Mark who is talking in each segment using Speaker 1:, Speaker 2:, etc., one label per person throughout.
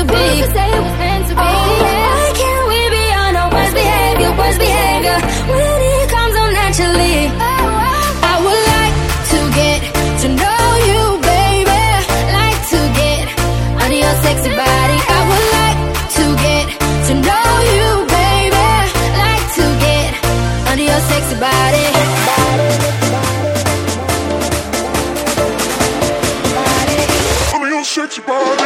Speaker 1: to be. Why can't we be on our worst behavior, worst behavior? When it comes on naturally, I would like to get to know you, baby. Like to get under your sexy body. I would like to get to know you, baby. Like to get under your sexy body.
Speaker 2: Under your sexy body.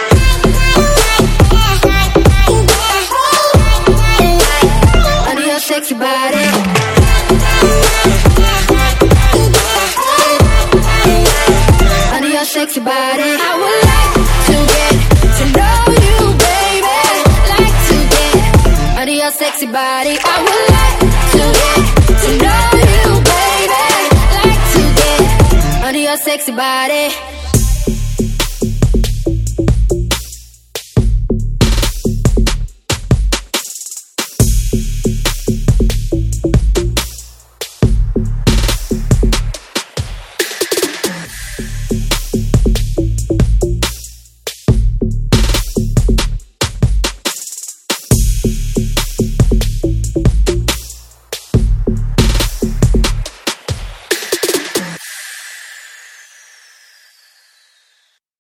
Speaker 1: Under your sexy body. Under your sexy body. I would like to get to know you, baby. Like to get under your sexy body. I would like to get to know you, baby. Like to get under your sexy body.